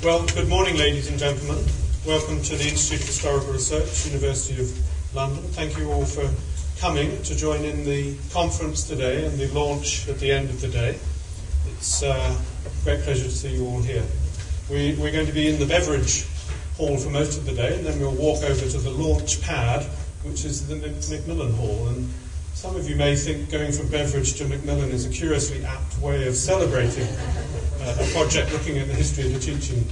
Well, good morning, ladies and gentlemen. Welcome to the Institute of Historical Research, University of London. Thank you all for coming to join in the conference today and the launch at the end of the day. It's a great pleasure to see you all here. We're going to be in the beverage hall for most of the day, and then we'll walk over to the launch pad, which is the Macmillan Hall. And some of you may think going from Beveridge to Macmillan is a curiously apt way of celebrating a project looking at the history of the teaching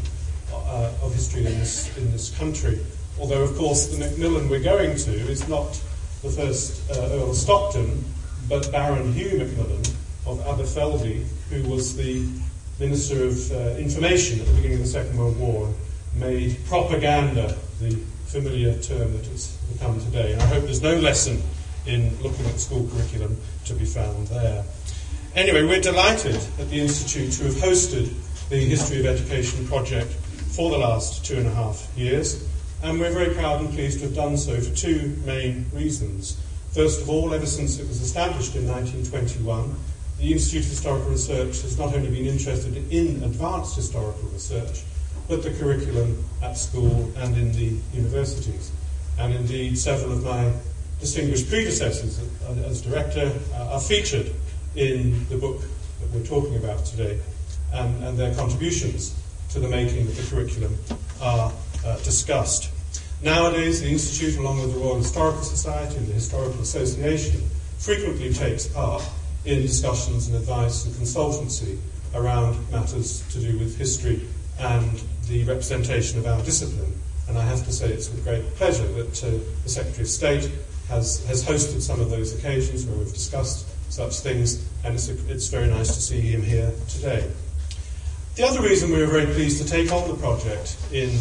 of history in this country. Although, of course, the Macmillan we're going to is not the first Earl of Stockton, but Baron Hugh Macmillan of Aberfeldy, who was the Minister of Information at the beginning of the Second World War, and made propaganda the familiar term that it's become today. And I hope there's no lesson in looking at the school curriculum to be found there. Anyway, we're delighted at the Institute to have hosted the History of Education project for the last 2.5 years, and we're very proud and pleased to have done so for two main reasons. First of all, ever since it was established in 1921, the Institute of Historical Research has not only been interested in advanced historical research, but the curriculum at school and in the universities. And indeed, several of my distinguished predecessors as director are featured in the book that we're talking about today, and their contributions to the making of the curriculum are discussed. Nowadays, the Institute, along with the Royal Historical Society and the Historical Association, frequently takes part in discussions and advice and consultancy around matters to do with history and the representation of our discipline. And I have to say it's with great pleasure that the Secretary of State has hosted some of those occasions where we've discussed such things, and it's very nice to see him here today. The other reason we were very pleased to take on the project in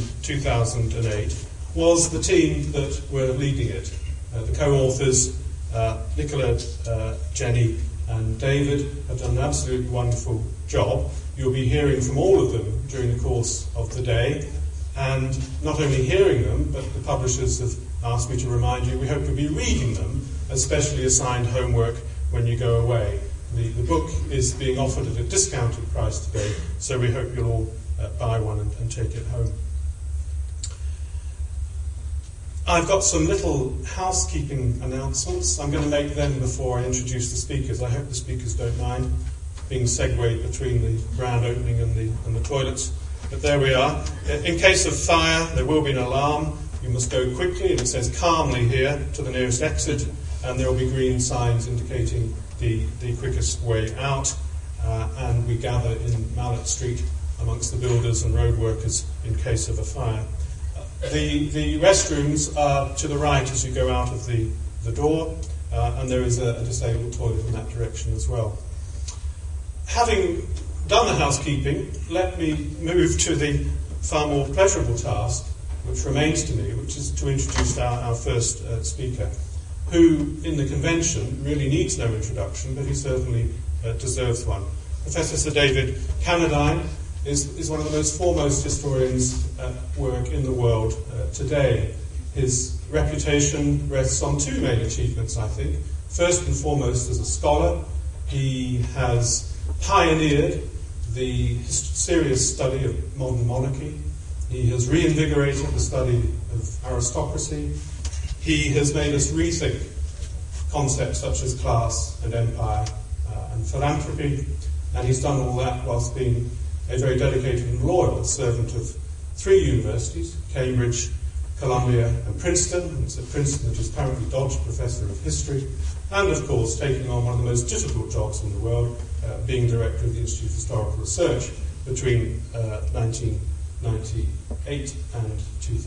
2008 was the team that were leading it. The co-authors, Nicola, Jenny and David, have done an absolutely wonderful job. You'll be hearing from all of them during the course of the day, and not only hearing them, but the publishers have asked me to remind you we hope you'll be reading them as specially assigned homework when you go away. The book is being offered at a discounted price today, so we hope you'll all buy one and take it home. I've got some little housekeeping announcements. I'm going to make them before I introduce the speakers. I hope the speakers don't mind being segued between the grand opening and the toilets. But there we are. In case of fire, there will be an alarm. You must go quickly, and it says calmly here to the nearest exit, and there will be green signs indicating the quickest way out, and we gather in Mallet Street amongst the builders and road workers in case of a fire. The restrooms are to the right as you go out of the door, and there is a disabled toilet in that direction as well. Having done the housekeeping, let me move to the far more pleasurable task which remains to me, which is to introduce our first speaker, who in the convention really needs no introduction, but he certainly deserves one. Professor Sir David Cannadine is one of the most foremost historians at work in the world today. His reputation rests on two main achievements, I think. First and foremost, as a scholar, he has pioneered the serious study of modern monarchy. He has reinvigorated the study of aristocracy. He has made us rethink concepts such as class and empire and philanthropy, and he's done all that whilst being a very dedicated and loyal servant of three universities, Cambridge, Columbia and Princeton. And it's at Princeton that he's currently Dodge Professor of History, and of course taking on one of the most difficult jobs in the world, being Director of the Institute of Historical Research between 1998 and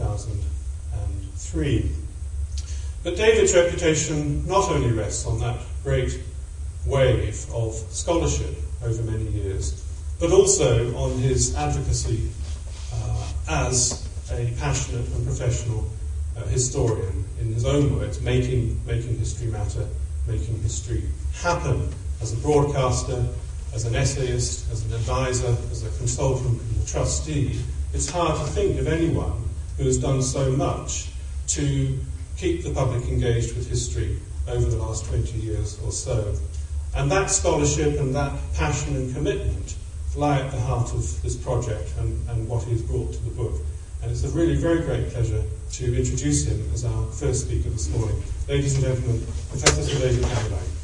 2003. But David's reputation not only rests on that great wave of scholarship over many years, but also on his advocacy as a passionate and professional historian, in his own words, making history matter, making history happen, as a broadcaster, as an essayist, as an advisor, as a consultant and a trustee. It's hard to think of anyone who has done so much to keep the public engaged with history over the last 20 years or so. And that scholarship and that passion and commitment lie at the heart of this project and what he has brought to the book. And it's a really very great pleasure to introduce him as our first speaker this morning. Ladies and gentlemen, Professor Sir David Hamelang.